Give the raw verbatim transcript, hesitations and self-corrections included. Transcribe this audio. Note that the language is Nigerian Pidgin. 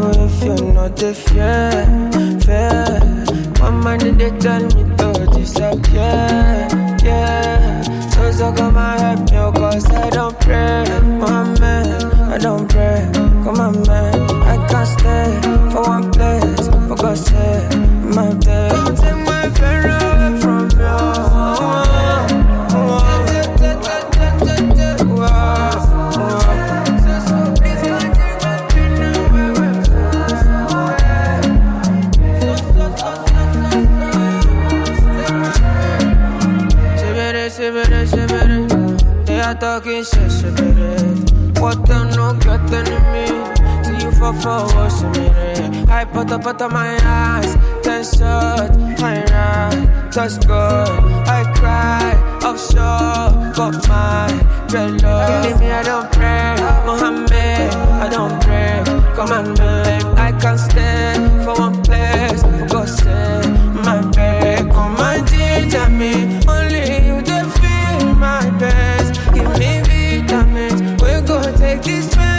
if you know the fear, fear. One man they tell me to disappear, yeah. So so come and help me, cause I don't pray, my man, I don't pray, come on man. I can't stay for one place, for God's sake, my day. Don't take my friend away from you. They are talking shit, shit, what them no get enemy. See you for forward, me. I put up out of my eyes, ten shots, my right, touch good. I cry, offshore, got my dread love. Believe me, I don't pray, Mohammed, I don't pray. Come on, babe, I can't stay for one place, for God's sake, my babe. Come and ginger me, only you they feel my best. Give me vitamins, we gon' take this pain